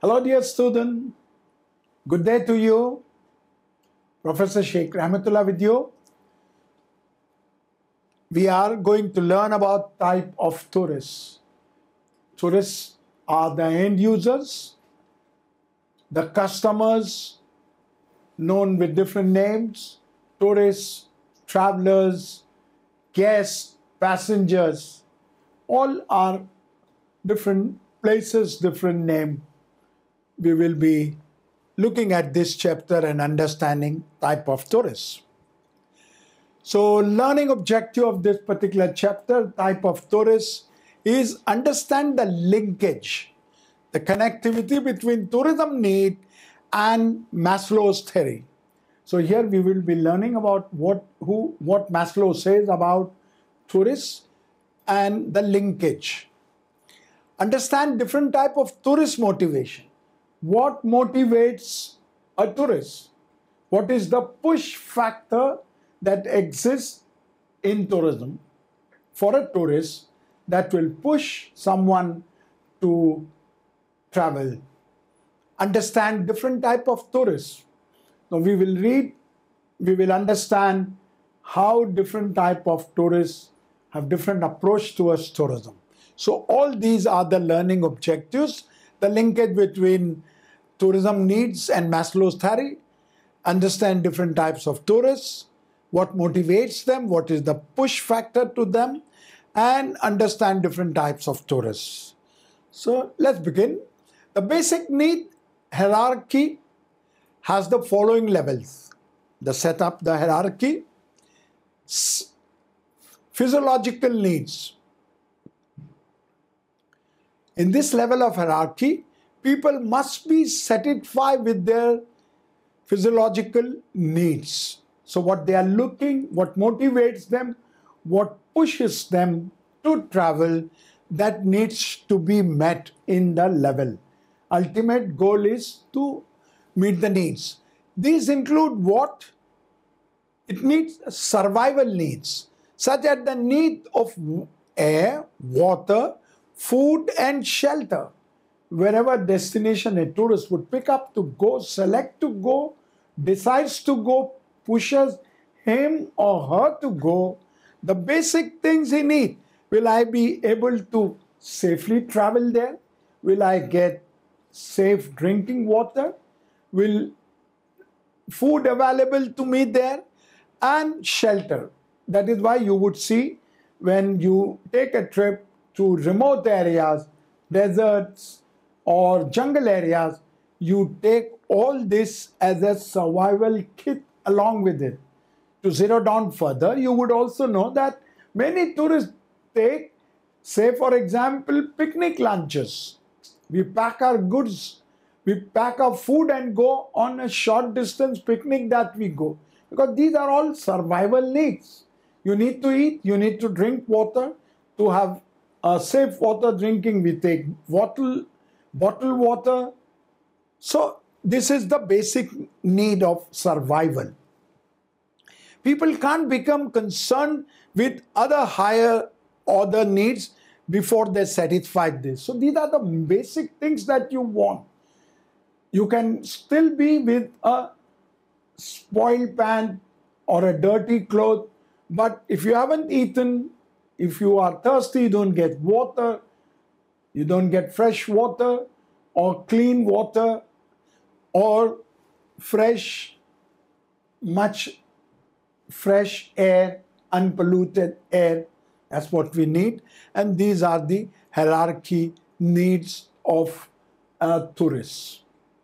Hello dear student, good day to you. Professor Sheikh Rahmatullah with you. We are going to learn about type of tourists. Tourists are the end users, the customers known with different names, tourists, travelers, guests, passengers, all are different places, different name. We will be looking at this chapter and understanding type of tourists. So learning objective of this particular chapter, type of tourists, is understand the linkage, the connectivity between tourism need and Maslow's theory. So here we will be learning about what Maslow says about tourists and the linkage. Understand different type of tourist motivation. What motivates a tourist? What is the push factor that exists in tourism for a tourist that will push someone to travel? Understand different type of tourists. Now we will understand how different type of tourists have different approach towards tourism. So all these are the learning objectives, the linkage between tourism needs and Maslow's theory, understand different types of tourists, what motivates them, what is the push factor to them, and understand different types of tourists. So let's begin. The basic need hierarchy has the following levels. The setup, the hierarchy, physiological needs. In this level of hierarchy, people must be satisfied with their physiological needs. So what they are looking, what motivates them, what pushes them to travel, that needs to be met in the level. Ultimate goal is to meet the needs. These include what? It needs survival needs, such as the need of air, water, food and shelter. Wherever destination a tourist would pick up to go, select to go, decides to go, pushes him or her to go, the basic things he needs. Will I be able to safely travel there? Will I get safe drinking water? Will food available to me there? And shelter. That is why you would see when you take a trip to remote areas, deserts, or jungle areas, you take all this as a survival kit along with it. To zero down further, you would also know that many tourists take, say for example, picnic lunches. We pack our goods, we pack our food and go on a short distance picnic that we go. Because these are all survival needs. You need to eat, you need to drink water. To have safe water drinking, we take bottled water. So this is the basic need of survival. People can't become concerned with other higher order needs before they satisfy this. So these are the basic things that you want. You can still be with a spoiled pant or a dirty cloth, but if you haven't eaten, if you are thirsty, you don't get water, you don't get fresh water or clean water or much fresh air, unpolluted air. That's what we need. And these are the hierarchy needs of tourists.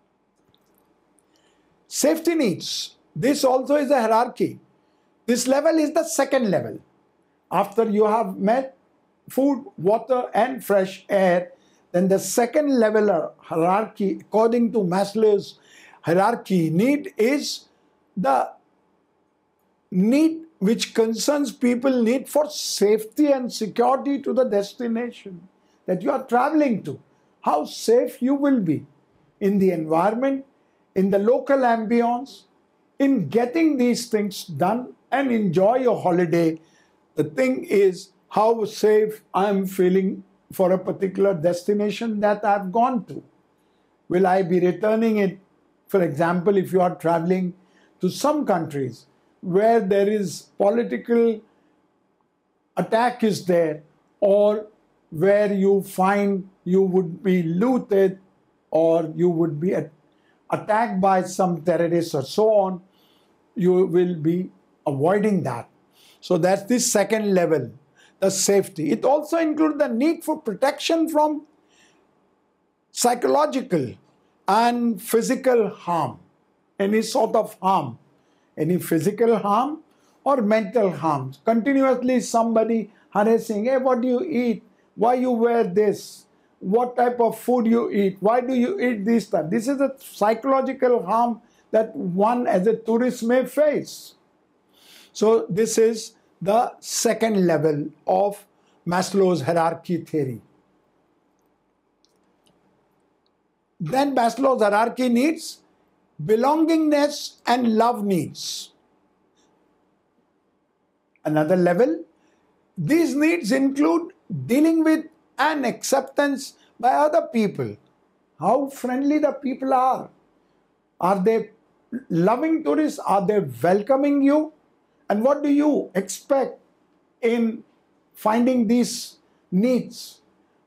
Safety needs. This also is a hierarchy. This level is the second level. After you have met food, water and fresh air, then the second level hierarchy, according to Maslow's hierarchy, need is the need which concerns people need for safety and security to the destination that you are traveling to. How safe you will be in the environment, in the local ambience, in getting these things done and enjoy your holiday. The thing is how safe I am feeling for a particular destination that I've gone to. Will I be returning it? For example, if you are traveling to some countries where there is political attack is there, or where you find you would be looted or you would be attacked by some terrorists or so on, you will be avoiding that. So that's the second level, the safety. It also includes the need for protection from psychological and physical harm, any sort of harm, any physical harm or mental harm. Continuously somebody harassing, hey, what do you eat? Why you wear this? What type of food you eat? Why do you eat this stuff? This is a psychological harm that one as a tourist may face. So this is the second level of Maslow's hierarchy theory. Then Maslow's hierarchy needs belongingness and love needs. Another level, these needs include dealing with and acceptance by other people. How friendly the people are. Are they loving tourists? Are they welcoming you? And what do you expect in finding these needs?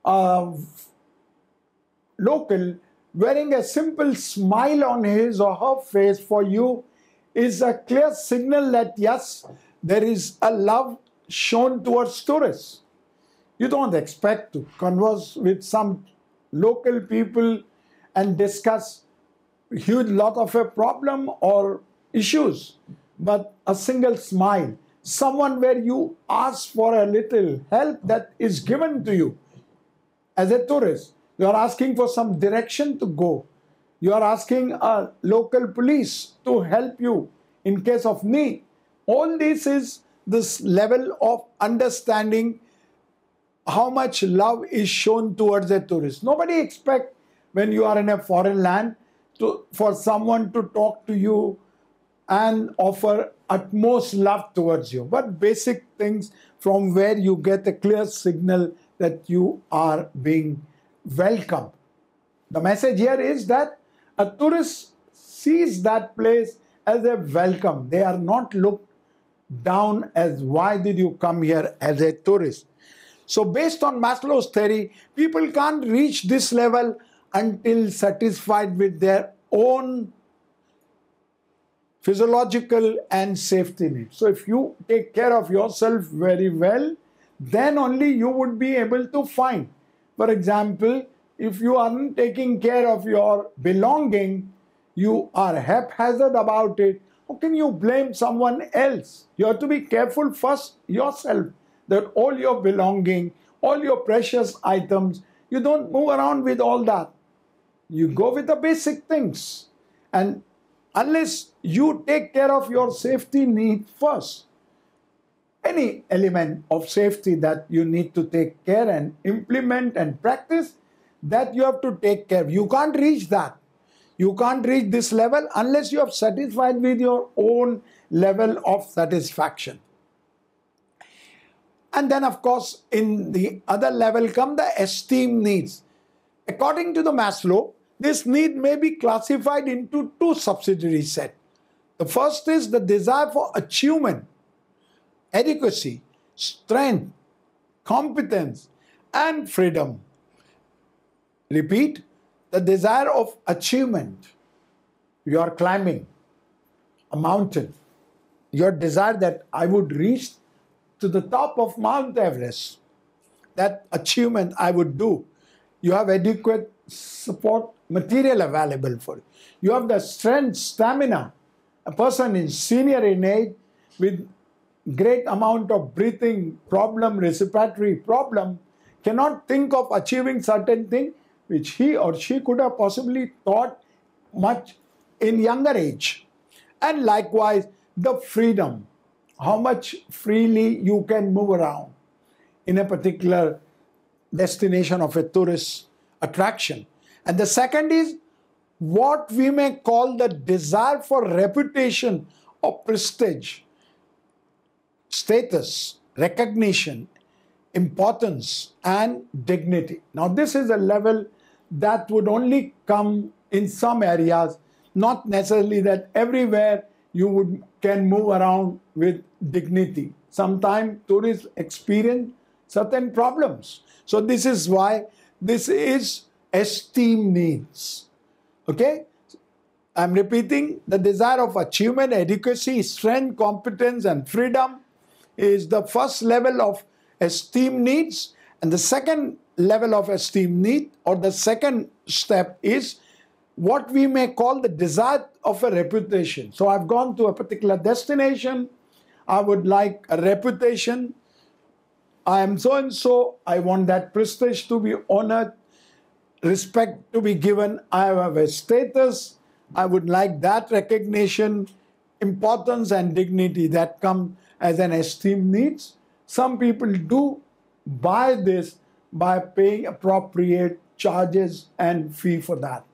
Local, wearing a simple smile on his or her face for you is a clear signal that yes, there is a love shown towards tourists. You don't expect to converse with some local people and discuss a huge lot of a problem or issues, but a single smile, someone where you ask for a little help that is given to you. As a tourist, you are asking for some direction to go. You are asking a local police to help you in case of need. All this is this level of understanding how much love is shown towards a tourist. Nobody expects when you are in a foreign land for someone to talk to you and offer utmost love towards you. But basic things from where you get a clear signal that you are being welcomed. The message here is that a tourist sees that place as a welcome. They are not looked down as why did you come here as a tourist. So based on Maslow's theory, people can't reach this level until satisfied with their own physiological and safety needs. So if you take care of yourself very well, then only you would be able to find. For example, if you aren't taking care of your belonging, you are haphazard about it, how can you blame someone else? You have to be careful first yourself that all your belonging, all your precious items, you don't move around with all that. You go with the basic things. And unless you take care of your safety need first, any element of safety that you need to take care and implement and practice, that you have to take care of. You can't reach that. You can't reach this level unless you are satisfied with your own level of satisfaction. And then, of course, in the other level come the esteem needs. According to the Maslow, this need may be classified into two subsidiary sets. The first is the desire for achievement, adequacy, strength, competence, and freedom. Repeat, the desire of achievement. You are climbing a mountain. Your desire that I would reach to the top of Mount Everest. That achievement I would do. You have adequate support material available for you. You have the strength, stamina. A person is senior in age with great amount of breathing problem, respiratory problem, cannot think of achieving certain thing which he or she could have possibly thought much in younger age. And likewise, the freedom, how much freely you can move around in a particular destination of a tourist attraction. And the second is what we may call the desire for reputation or prestige, status, recognition, importance, and dignity. Now, this is a level that would only come in some areas, not necessarily that everywhere you can move around with dignity. Sometimes tourists experience certain problems. So this is why this is esteem needs. Okay? I'm repeating, the desire of achievement, adequacy, strength, competence, and freedom is the first level of esteem needs. And the second level of esteem need, or the second step, is what we may call the desire of a reputation. So I've gone to a particular destination. I would like a reputation. I am so and so. I want that prestige to be honored, respect to be given. I have a status. I would like that recognition, importance, and dignity that come as an esteem needs. Some people do buy this by paying appropriate charges and fee for that.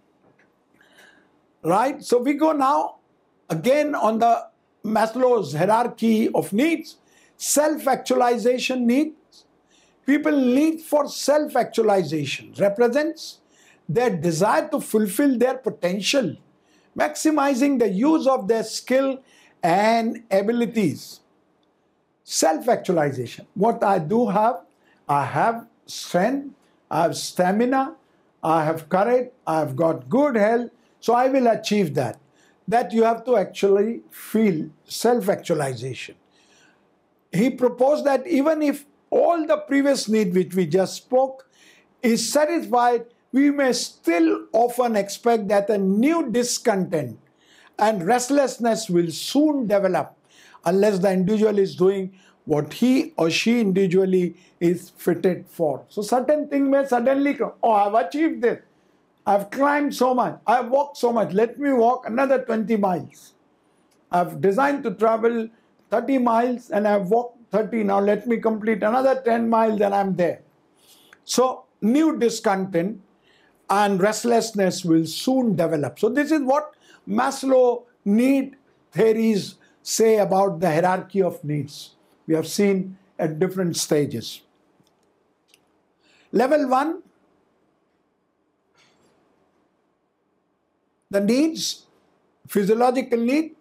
Right? So we go now again on the Maslow's hierarchy of needs. Self-actualization needs. People need for self-actualization represents their desire to fulfill their potential, maximizing the use of their skill and abilities. Self-actualization. What I do have, I have strength, I have stamina, I have courage, I have got good health, so I will achieve that. That you have to actually feel self-actualization. He proposed that even if all the previous need which we just spoke is satisfied, we may still often expect that a new discontent and restlessness will soon develop unless the individual is doing what he or she individually is fitted for. So certain things may suddenly come. Oh, I've achieved this. I've climbed so much. I've walked so much. Let me walk another 20 miles. I've designed to travel 30 miles and I've walked 30. Now let me complete another 10 miles and I'm there. So new discontent and restlessness will soon develop. So this is what Maslow need theories say about the hierarchy of needs. We have seen at different stages. Level 1, the needs, physiological need.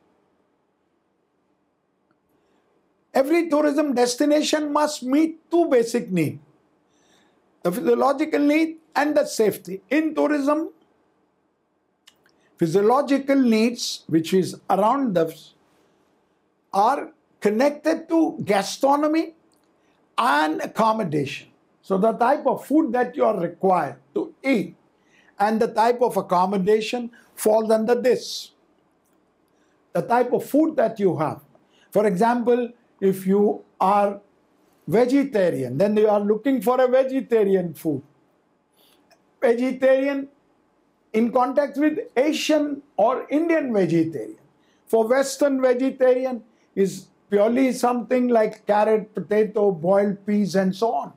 Every tourism destination must meet two basic needs: the physiological need and the safety. In tourism, physiological needs, which is around us, are connected to gastronomy and accommodation. So the type of food that you are required to eat and the type of accommodation falls under this. The type of food that you have. For example, if you are vegetarian, then you are looking for a vegetarian food. Vegetarian in contact with Asian or Indian vegetarian. For Western vegetarian is purely something like carrot, potato, boiled peas, and so on.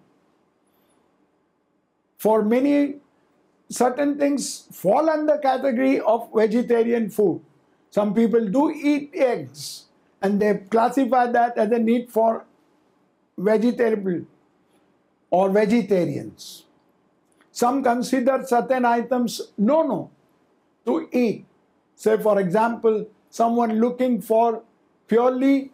For many, certain things fall under category of vegetarian food. Some people do eat eggs and they classify that as a need for vegetable or vegetarians. Some consider certain items no to eat. Say for example, someone looking for purely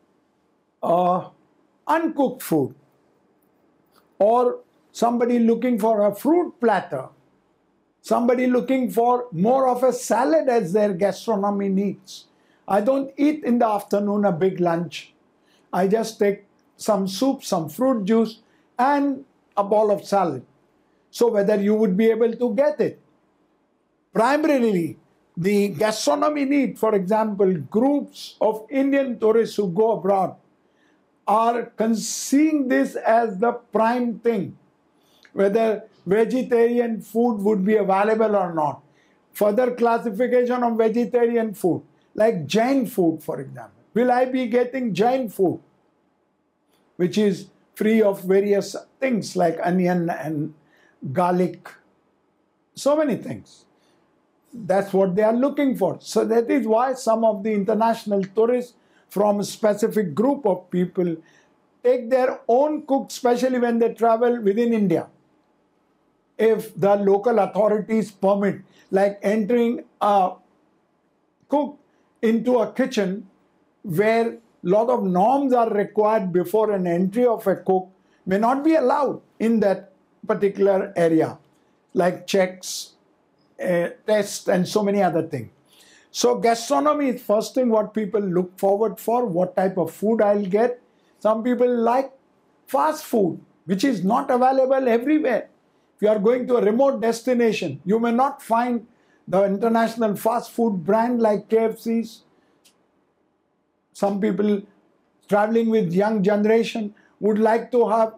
uncooked food, or somebody looking for a fruit platter, somebody looking for more of a salad as their gastronomy needs. I don't eat in the afternoon a big lunch. I just take some soup, some fruit juice, and a bowl of salad. So whether you would be able to get it. Primarily, the gastronomy need, for example, groups of Indian tourists who go abroad are seeing this as the prime thing, whether vegetarian food would be available or not. Further classification of vegetarian food, like Jain food, for example. Will I be getting Jain food, which is free of various things like onion and garlic, so many things. That's what they are looking for. So that is why some of the international tourists from a specific group of people take their own cooked, especially when they travel within India. if the local authorities permit, like entering a cook into a kitchen where lot of norms are required before an entry of a cook may not be allowed in that particular area, like checks, tests, and so many other things. So gastronomy is first thing what people look forward for, what type of food I'll get. Some people like fast food, which is not available everywhere. If you are going to a remote destination, you may not find the international fast food brand like KFC's. Some people traveling with young generation would like to have,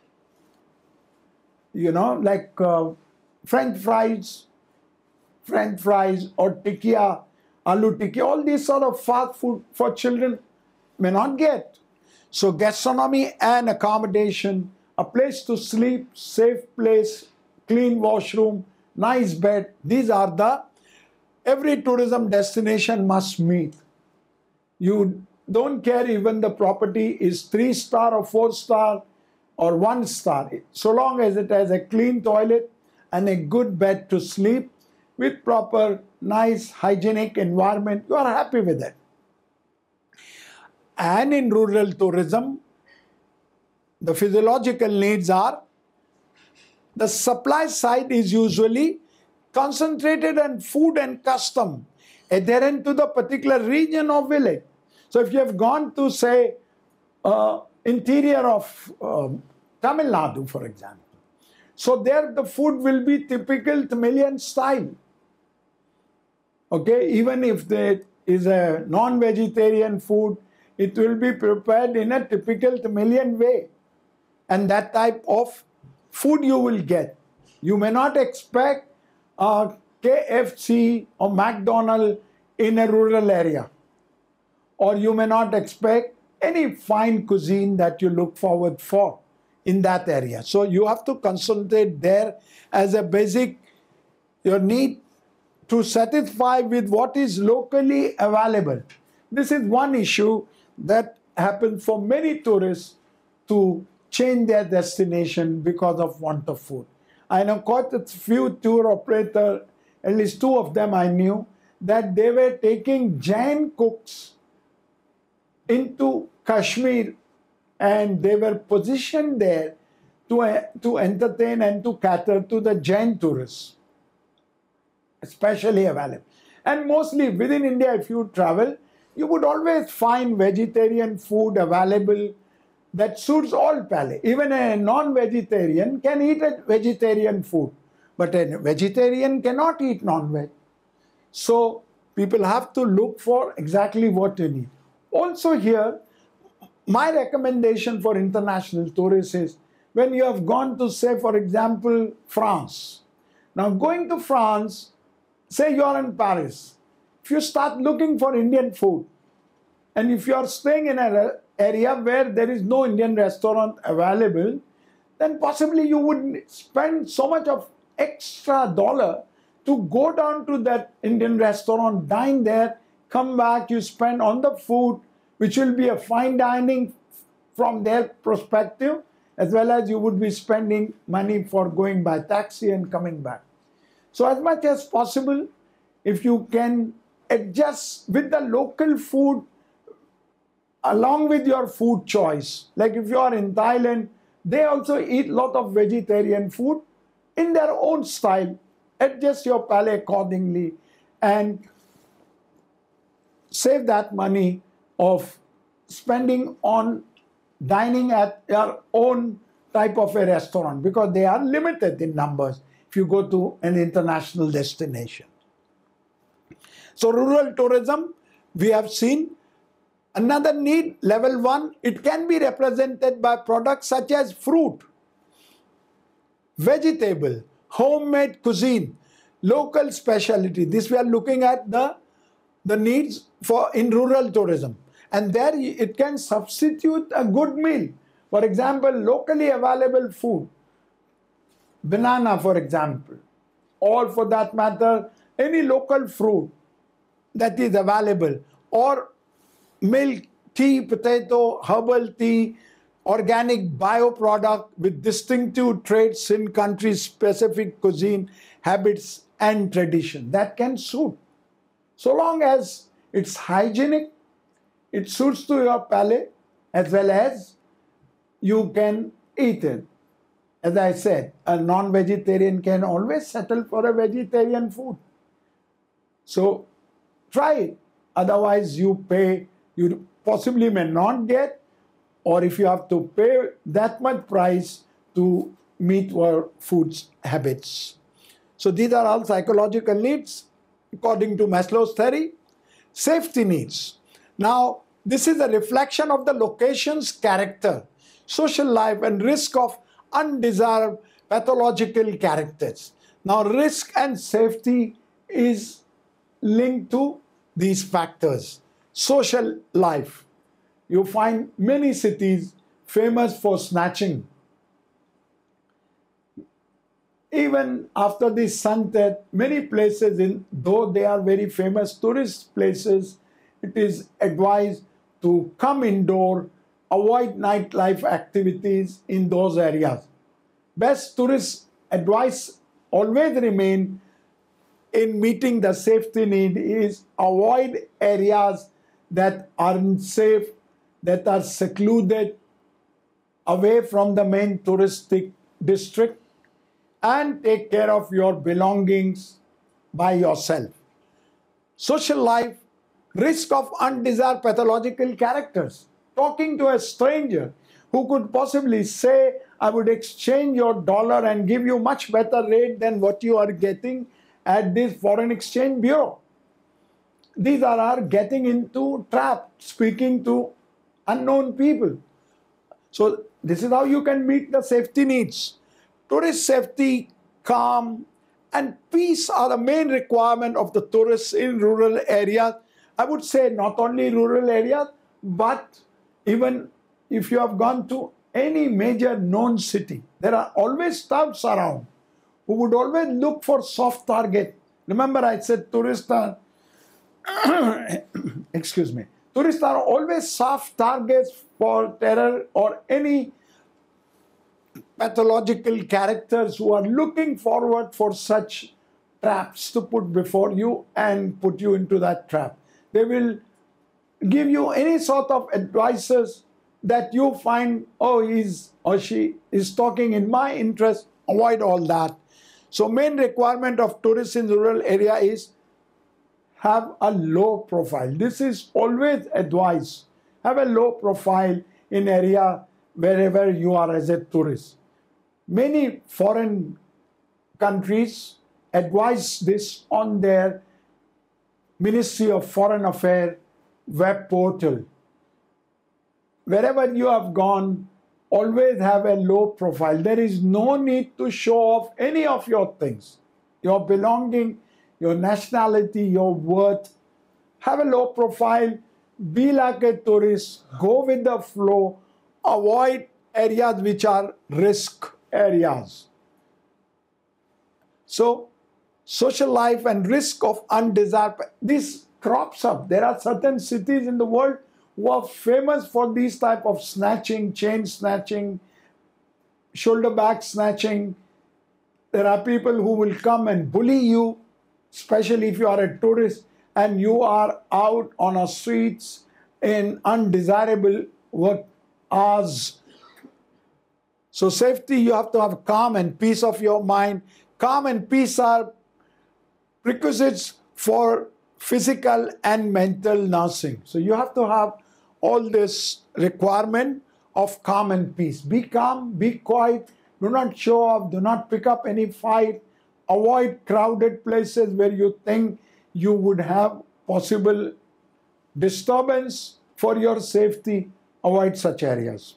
like French fries or tikka, aloo tikka, all these sort of fast food for children may not get. So gastronomy and accommodation, a place to sleep, safe place, clean washroom, nice bed, these are the every tourism destination must meet. You don't care even the property is 3-star or 4-star or 1-star. So long as it has a clean toilet and a good bed to sleep with proper, nice, hygienic environment, you are happy with it. And in rural tourism, the physiological needs are, the supply side is usually concentrated on food and custom adherent to the particular region or village. So if you have gone to, say, interior of Tamil Nadu, for example, so there the food will be typical Tamilian style. Okay, even if there is a non-vegetarian food, it will be prepared in a typical Tamilian way. And that type of food you will get. You may not expect KFC or McDonald's in a rural area. Or you may not expect any fine cuisine that you look forward for in that area. So you have to concentrate there as a basic, your need to satisfy with what is locally available. This is one issue that happens for many tourists to change their destination because of want of food. I know quite a few tour operators, at least 2 of them I knew, that they were taking Jain cooks into Kashmir and they were positioned there to entertain and to cater to the Jain tourists, especially available. And mostly within India, if you travel, you would always find vegetarian food available that suits all palate. Even a non-vegetarian can eat a vegetarian food, but a vegetarian cannot eat non-veg. So people have to look for exactly what you need. Also here, my recommendation for international tourists is when you have gone to, say, for example, France. Now going to France, say you are in Paris, if you start looking for Indian food, and if you are staying in an area where there is no Indian restaurant available, then possibly you would spend so much of extra dollar to go down to that Indian restaurant, dine there, come back, you spend on the food, which will be a fine dining from their perspective, as well as you would be spending money for going by taxi and coming back. So as much as possible, if you can adjust with the local food along with your food choice. Like if you are in Thailand, they also eat a lot of vegetarian food in their own style. Adjust your palate accordingly and save that money of spending on dining at your own type of a restaurant, because they are limited in numbers if you go to an international destination. So rural tourism, we have seen. Another need, level 1, it can be represented by products such as fruit, vegetable, homemade cuisine, local specialty. This we are looking at the needs for in rural tourism. And there it can substitute a good meal. For example, locally available food, banana for example, or for that matter, any local fruit that is available, or milk, tea, potato, herbal tea, organic bioproduct with distinctive traits in country-specific cuisine, habits, and tradition. That can suit. So long as it's hygienic, it suits to your palate, as well as you can eat it. As I said, a non-vegetarian can always settle for a vegetarian food. So try it. Otherwise, you possibly may not get, or if you have to pay that much price to meet your food's habits. So these are all psychological needs according to Maslow's theory. Safety needs. Now, this is a reflection of the location's character, social life, and risk of undesired pathological characters. Now, risk and safety is linked to these factors. Social life. You find many cities famous for snatching. Even after the sunset, many places, though they are very famous tourist places, it is advised to come indoor, avoid nightlife activities in those areas. Best tourist advice always remain in meeting the safety need is avoid areas that are unsafe, that are secluded, away from the main touristic district, and take care of your belongings by yourself. Social life, risk of undesired pathological characters. Talking to a stranger who could possibly say, I would exchange your dollar and give you much better rate than what you are getting at this foreign exchange bureau. These are getting into trap, speaking to unknown people. So this is how you can meet the safety needs. Tourist safety, calm, and peace are the main requirement of the tourists in rural areas. I would say not only rural areas, but even if you have gone to any major known city, there are always touts around who would always look for soft target. Remember I said tourists are, excuse me, tourists are always soft targets for terror or any pathological characters who are looking forward for such traps to put before you and put you into that trap. They will give you any sort of advices that you find, oh, he's or she is talking in my interest. Avoid all that. So main requirement of tourists in rural area is have a low profile. This is always advised. Have a low profile in area wherever you are as a tourist. Many foreign countries advise this on their Ministry of Foreign Affairs web portal. Wherever you have gone, always have a low profile. There is no need to show off any of your things, your belonging, your nationality, your worth. Have a low profile, be like a tourist, go with the flow, avoid areas which are risk areas. So, social life and risk of undesired, this crops up. There are certain cities in the world who are famous for these type of snatching, chain snatching, shoulder bag snatching. There are people who will come and bully you, especially if you are a tourist and you are out on our streets in undesirable work hours. So safety, you have to have calm and peace of your mind. Calm and peace are prerequisites for physical and mental nursing. So you have to have all this requirement of calm and peace. Be calm, be quiet, do not show off, do not pick up any fight, avoid crowded places where you think you would have possible disturbance. For your safety, avoid such areas.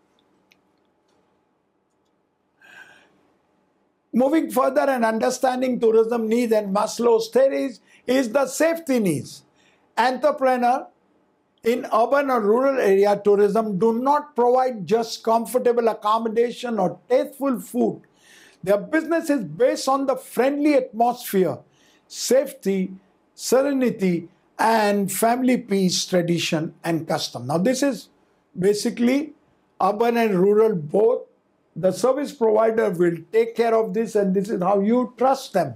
Moving further and understanding tourism needs and Maslow's theories is the safety needs. Entrepreneur in urban or rural area tourism do not provide just comfortable accommodation or tasteful food. Their business is based on the friendly atmosphere, safety, serenity, and family peace, tradition, and custom. Now this is basically urban and rural both, the service provider will take care of this, and this is how you trust them.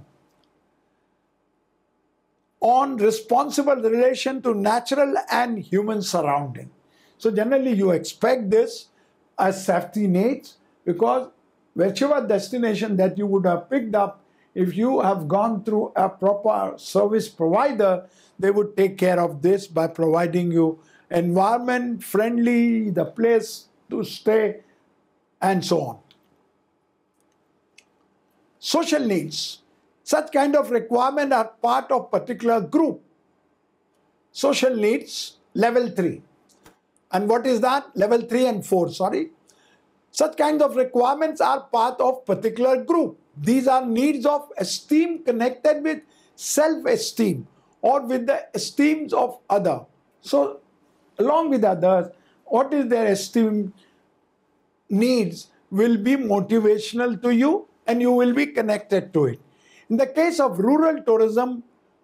On responsible relation to natural and human surrounding. So generally you expect this as safety nets, because whichever destination that you would have picked up, if you have gone through a proper service provider, they would take care of this by providing you environment friendly, the place to stay, and so on. Social needs. Such kind of requirement are part of particular group. Social needs, level 3. And what is that? Level 3 and 4, sorry. Such kind of requirements are part of particular group. These are needs of esteem connected with self-esteem or with the esteems of other. So, along with others, what is their esteem needs will be motivational to you, and you will be connected to it. In the case of rural tourism,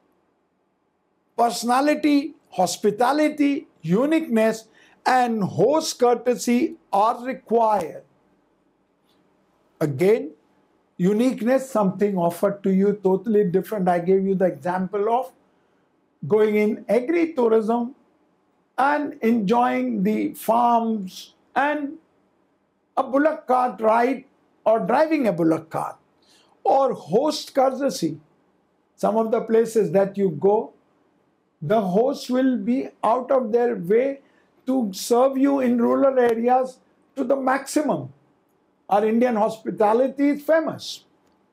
personality, hospitality, uniqueness, and host courtesy are required. Again, uniqueness, something offered to you totally different. I gave you the example of going in agri-tourism and enjoying the farms and a bullock cart ride or driving a bullock cart, or host courtesy. Some of the places that you go, the hosts will be out of their way to serve you in rural areas to the maximum. Our Indian hospitality is famous.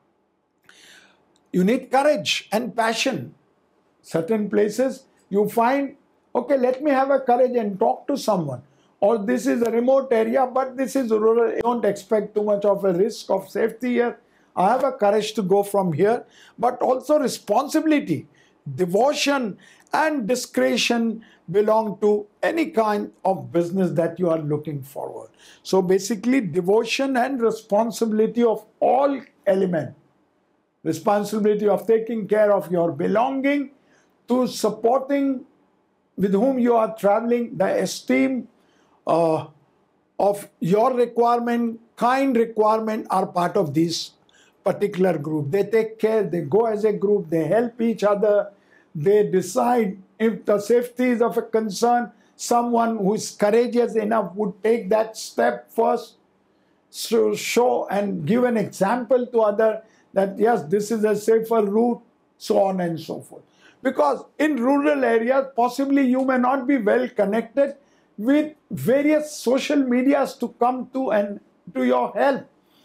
You need courage and passion. Certain places you find, okay, let me have a courage and talk to someone. Or this is a remote area, but this is rural. Don't expect too much of a risk of safety here. I have a courage to go from here, but also responsibility, devotion, and discretion belong to any kind of business that you are looking forward. So basically, devotion and responsibility of all elements. Responsibility of taking care of your belonging, to supporting with whom you are traveling, the esteem of your requirement, kind requirement are part of this particular group. They take care, they go as a group, they help each other, they decide if the safety is of a concern. Someone who is courageous enough would take that step first to show and give an example to others that yes, this is a safer route, so on and so forth. Because in rural areas, possibly you may not be well connected with various social medias to come to and to your help.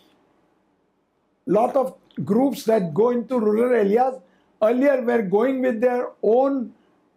Lot of groups that go into rural areas earlier were going with their own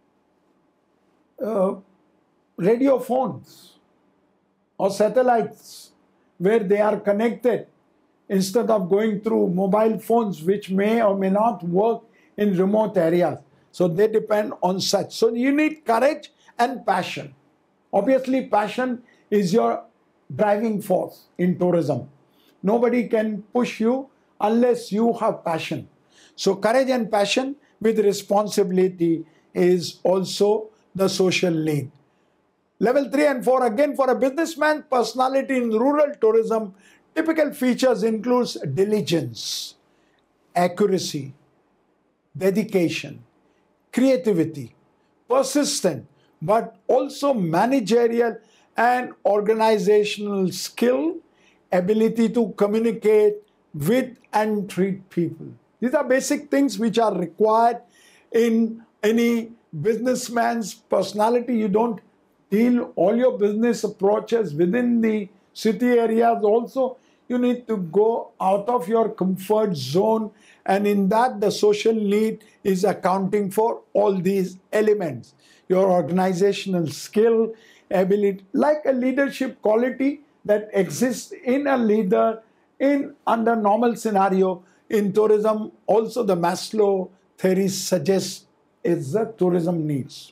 radio phones or satellites where they are connected instead of going through mobile phones which may or may not work in remote areas. So they depend on such. So you need courage and passion. Obviously, passion is your driving force in tourism. Nobody can push you unless you have passion. So courage and passion with responsibility is also the social need. Level 3 and 4, again for a businessman, personality in rural tourism, typical features includes diligence, accuracy, dedication, creativity, persistent, but also managerial and organizational skill, ability to communicate with and treat people. These are basic things which are required in any businessman's personality. You don't deal all your business approaches within the city areas also. You need to go out of your comfort zone, and in that the social need is accounting for all these elements. Your organizational skill, ability, like a leadership quality that exists in a leader in under normal scenario. In tourism, also the Maslow theory suggests is the tourism needs.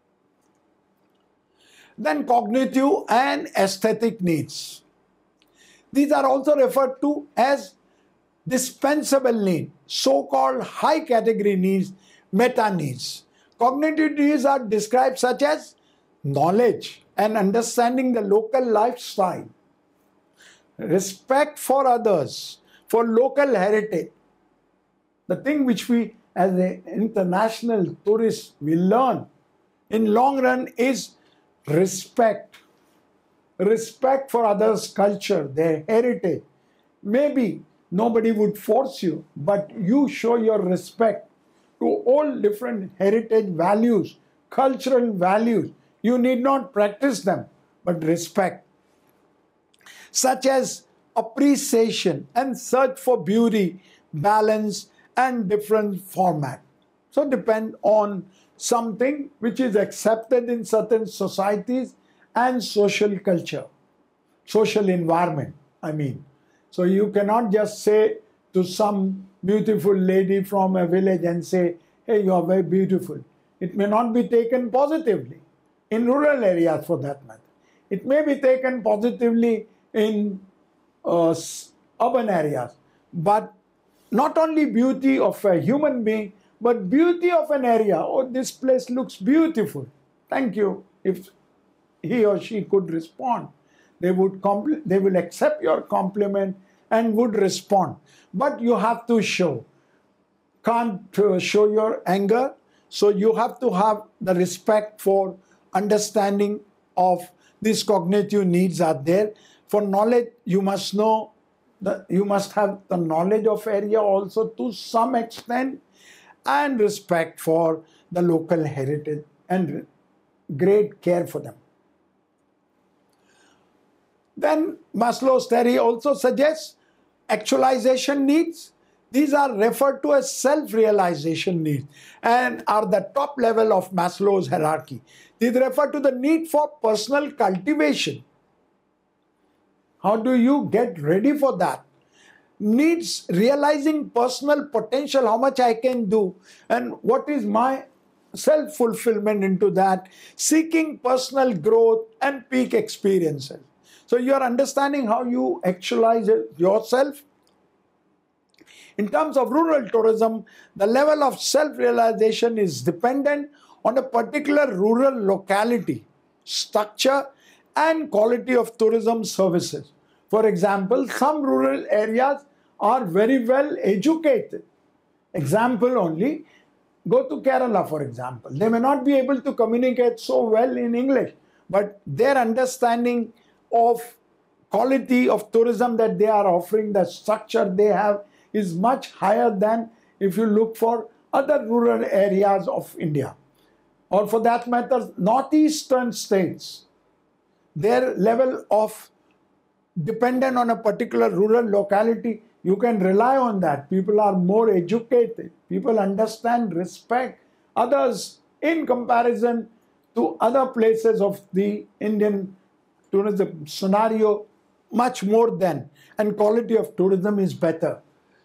Then cognitive and aesthetic needs. These are also referred to as dispensable needs, so-called high category needs, meta needs. Cognitive needs are described such as knowledge and understanding the local lifestyle, respect for others, for local heritage. The thing which we as an international tourist we learn in long run is respect. Respect for others' culture, their heritage. Maybe nobody would force you, but you show your respect to all different heritage values, cultural values. You need not practice them, but respect, such as appreciation and search for beauty, balance, and different format. So depend on something which is accepted in certain societies and social culture, social environment, I mean. So you cannot just say to some beautiful lady from a village and say, hey, you are very beautiful. It may not be taken positively in rural areas for that matter. It may be taken positively in urban areas. But not only beauty of a human being, but beauty of an area. Oh, this place looks beautiful. Thank you. If he or she could respond, they will accept your compliment and would respond. But you have to show. Can't show your anger. So you have to have the respect for understanding of these cognitive needs are there. For knowledge, you must know that you must have the knowledge of area also to some extent, and respect for the local heritage and great care for them. Then Maslow's theory also suggests actualization needs. These are referred to as self-realization needs and are the top level of Maslow's hierarchy. These refer to the need for personal cultivation. How do you get ready for that? Needs realizing personal potential, how much I can do, and what is my self-fulfillment into that, seeking personal growth and peak experiences. So you are understanding how you actualize yourself. In terms of rural tourism, the level of self-realization is dependent on a particular rural locality, structure, and quality of tourism services. For example, some rural areas are very well educated. Example only, go to Kerala, for example. They may not be able to communicate so well in English, but their understanding of quality of tourism that they are offering, the structure they have, is much higher than if you look for other rural areas of India. Or for that matter, northeastern states, their level of dependent on a particular rural locality, you can rely on that. People are more educated. People understand, respect others in comparison to other places of the Indian tourism scenario much more than, and quality of tourism is better.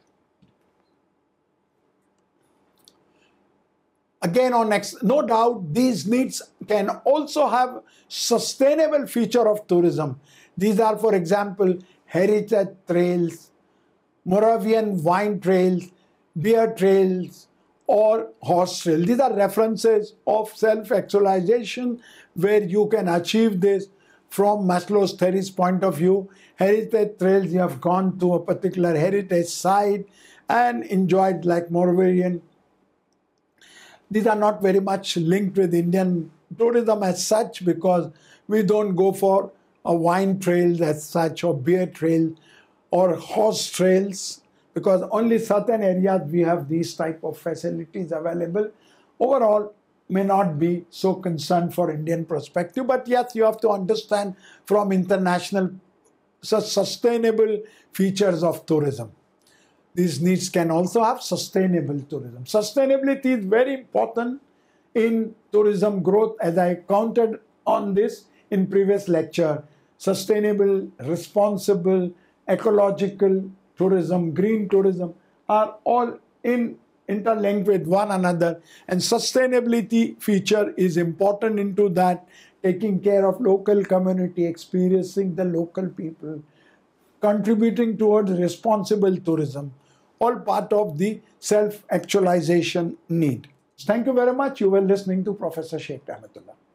Again, no doubt, these needs can also have sustainable feature of tourism. These are, for example, heritage trails, Moravian wine trails, beer trails, or horse trails. These are references of self-actualization where you can achieve this from Maslow's theory's point of view. Heritage trails, you have gone to a particular heritage site and enjoyed like Moravian. These are not very much linked with Indian tourism as such, because we don't go for a wine trail as such, or beer trail, or horse trails, because only certain areas we have these type of facilities available. Overall, may not be so concerned for Indian perspective, but yes, you have to understand from international sustainable features of tourism. These needs can also have sustainable tourism. Sustainability is very important in tourism growth, as I counted on this in previous lecture. Sustainable, responsible, ecological tourism, green tourism are all interlinked with one another, and sustainability feature is important into that, taking care of local community, experiencing the local people, contributing towards responsible tourism, all part of the self-actualization need. Thank you very much. You were listening to Professor Sheikh Rahmatullah.